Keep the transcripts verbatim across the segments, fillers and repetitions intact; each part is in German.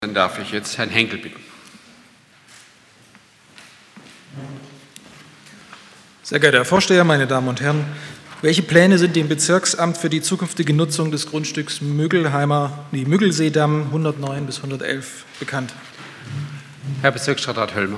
Dann darf ich jetzt Herrn Henkel bitten. Sehr geehrter Herr Vorsteher, meine Damen und Herren, welche Pläne sind dem Bezirksamt für die zukünftige Nutzung des Grundstücks Müggelheimer, nee, Müggelseedamm hundertneun bis hundertelf bekannt? Herr Bezirksstadtrat Höllmer.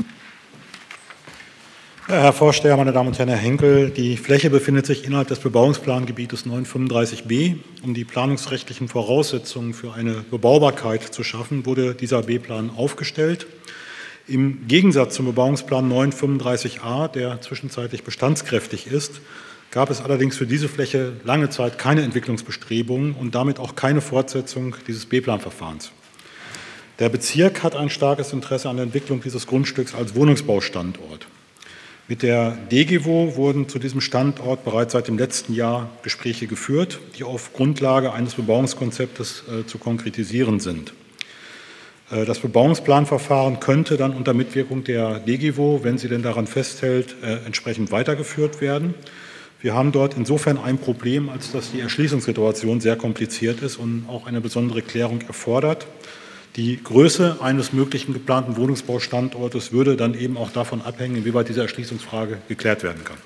Herr Vorsteher, meine Damen und Herren, Herr Henkel, die Fläche befindet sich innerhalb des Bebauungsplangebietes neun fünfunddreißig b. Um die planungsrechtlichen Voraussetzungen für eine Bebaubarkeit zu schaffen, wurde dieser B-Plan aufgestellt. Im Gegensatz zum Bebauungsplan neun fünfunddreißig a, der zwischenzeitlich bestandskräftig ist, gab es allerdings für diese Fläche lange Zeit keine Entwicklungsbestrebungen und damit auch keine Fortsetzung dieses B-Plan-Verfahrens. Der Bezirk hat ein starkes Interesse an der Entwicklung dieses Grundstücks als Wohnungsbaustandort. Mit der DEGEWO wurden zu diesem Standort bereits seit dem letzten Jahr Gespräche geführt, die auf Grundlage eines Bebauungskonzeptes äh, zu konkretisieren sind. Äh, das Bebauungsplanverfahren könnte dann unter Mitwirkung der DEGEWO, wenn sie denn daran festhält, äh, entsprechend weitergeführt werden. Wir haben dort insofern ein Problem, als dass die Erschließungssituation sehr kompliziert ist und auch eine besondere Klärung erfordert. Die Größe eines möglichen geplanten Wohnungsbaustandortes würde dann eben auch davon abhängen, inwieweit diese Erschließungsfrage geklärt werden kann.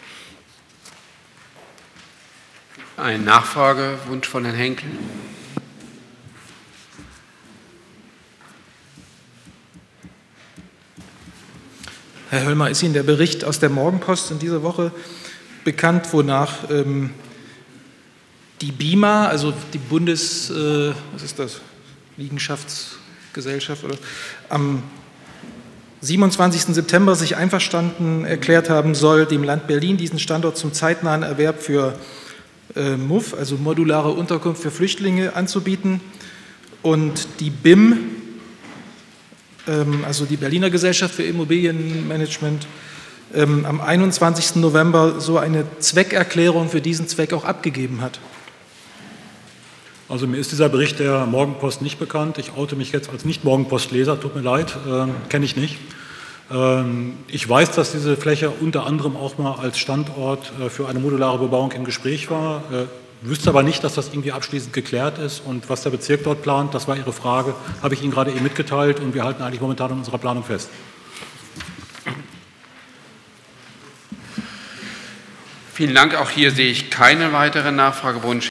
Ein Nachfragewunsch von Herrn Henkel. Herr Höllmer, ist Ihnen der Bericht aus der Morgenpost in dieser Woche bekannt, wonach ähm, die BIMA, also die Bundes, äh, was ist das, Liegenschaftsgesellschaft, oder, am siebenundzwanzigsten September sich einverstanden erklärt haben soll, dem Land Berlin diesen Standort zum zeitnahen Erwerb für äh, M U F, also modulare Unterkunft für Flüchtlinge, anzubieten. Und die B I M, ähm, also die Berliner Gesellschaft für Immobilienmanagement, ähm, am einundzwanzigsten November so eine Zweckerklärung für diesen Zweck auch abgegeben hat. Also mir ist dieser Bericht der Morgenpost nicht bekannt. Ich oute mich jetzt als Nicht-Morgenpost-Leser, tut mir leid, äh, kenne ich nicht. Ähm, ich weiß, dass diese Fläche unter anderem auch mal als Standort äh, für eine modulare Bebauung im Gespräch war. Äh, wüsste aber nicht, dass das irgendwie abschließend geklärt ist. Und was der Bezirk dort plant, das war Ihre Frage, habe ich Ihnen gerade eben mitgeteilt. Und wir halten eigentlich momentan an unserer Planung fest. Vielen Dank. Auch hier sehe ich keine weiteren Nachfragewunsch.